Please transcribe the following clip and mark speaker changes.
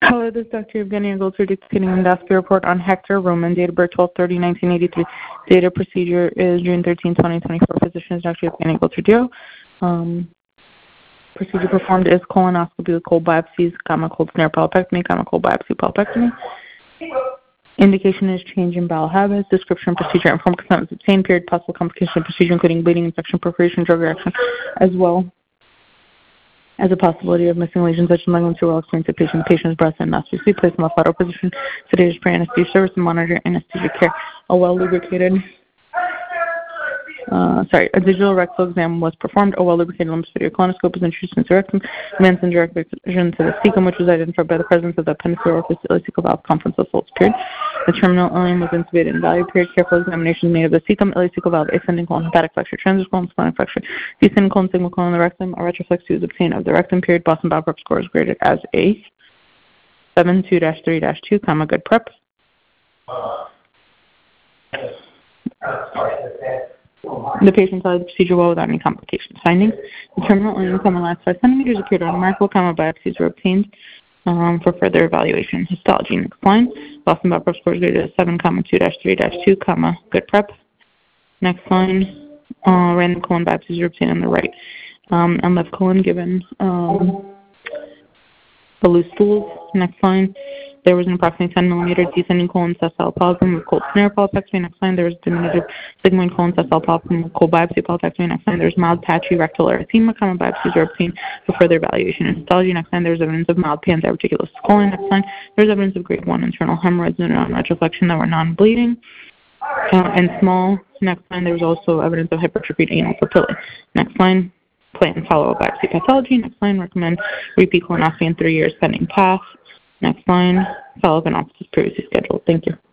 Speaker 1: Hello, this is Dr. Evgenia Goldster dictating endoscopy report on Hector Roman, date of birth 12/30/1983. Date of procedure is June 13, 2024. Physician is Dr. Evgenia Goldster. Procedure performed is colonoscopy with cold biopsies, cold snare polypectomy, cold biopsy polypectomy. Indication is change in bowel habits. Description, procedure, informed consent was obtained. Period, possible complication of procedure, including bleeding, infection, perforation, drug reaction, as well as a possibility of missing lesions such as malignant well experienced at patient's breast and endoscopy. Placed in the fetal position, sedated for anesthesia service and monitor anesthesia care. A well-lubricated a digital rectal exam was performed. A well-lubricated lymphocytic colonoscope was introduced into the rectum, commenced in direct vision to the cecum, which was identified by the presence of the appendicular orifice ileocecal valve conference of Folt's period. The terminal ileum was intubated in value period. Careful examination made of the cecum, ileocecal valve, ascending colon, hepatic flexure, transverse colon, splenic flexure, descending colon, sigmoid colon, the rectum. A retroflex was obtained of the rectum period. Boston bowel prep score is graded as a 7.2-3-2, good prep. The patient followed the procedure well without any complications. Findings: the terminal ileum, last 5 centimeters, appeared unremarkable. Biopsies were obtained for further evaluation. Histology: next line. Boston bowel prep score is graded as 7.2-3-2, good prep. Next line. Random colon biopsies were obtained on the right and left colon, given the loose stools. Next line. There was an approximately 10 millimeter descending colon sessile polypectomy with cold snare polypectomy. Next line, there was diminutive sigmoid colon sessile polypectomy with cold biopsy polypectomy. Next line, there was mild patchy rectal erythema. Biopsies were obtained for further evaluation and histology. Next line, there was evidence of mild pandiverticulosis colon. Next line, there was evidence of grade 1 internal hemorrhoids and non-retroflexion that were non-bleeding and small. Next line, there was also evidence of hypertrophied anal papillae. Next line, plan follow-up biopsy pathology. Next line, recommend repeat colonoscopy in 3 years pending path. Next line, follow-up analysis previously scheduled. Thank you.